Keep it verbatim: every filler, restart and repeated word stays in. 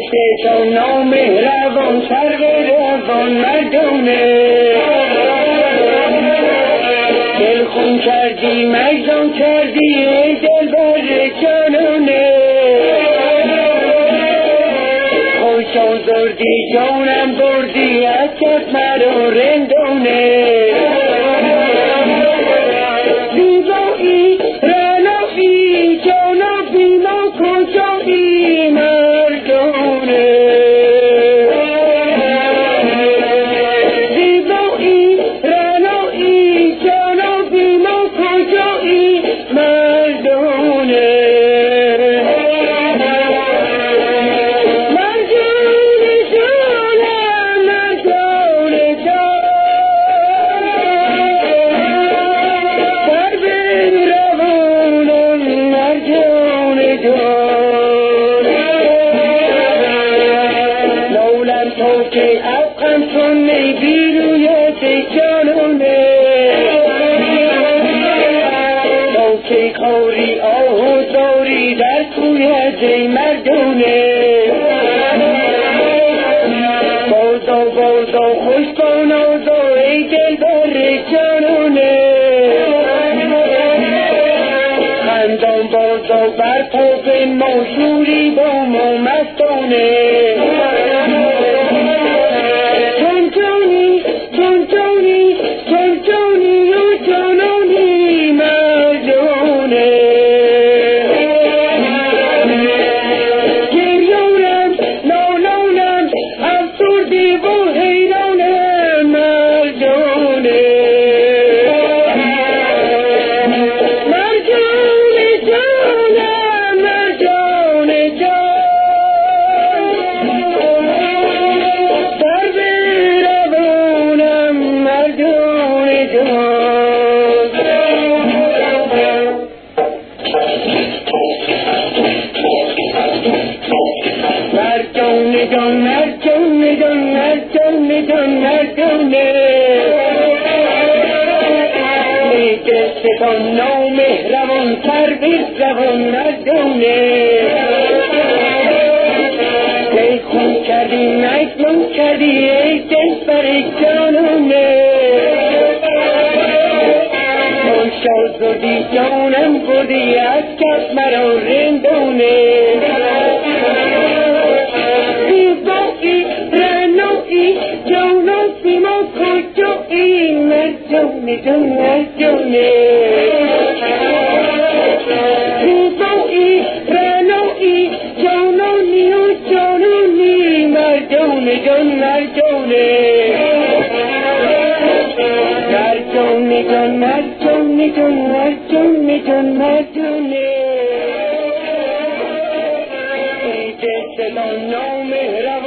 تو نامهربان سرو روان مردونه دل خون کردی مجنون کردی ای دل بر جانونه خوشان دردی جانم بردی از کف مرا رندونه زیبایی رنایی جانا بینا کجایی مردونه زیبایی رنایی جانا بینا کجایی مردونه که افغان کنی بیرویت جانونه تو که خوری آهو داری در کویت مردونه بازا بازا خوش کن آزا ای دل بر جانونه خندان بازا بر پاپ ما شوری با ما مستانه ستان نامهربان سربیز روان مردونه ای خون کردی مجنون کردی ای دل بر جانونه خوشا زدی جانم بردی از کف مرا رندونه زیبایی رنایی جانا سیما کجایی مردونه جان مردونه زیبایی رنایی جانانی و جانانی مردونه جان مردونه مردونه جان مردونه جان مردونه جان مردونه ای دل نامهربان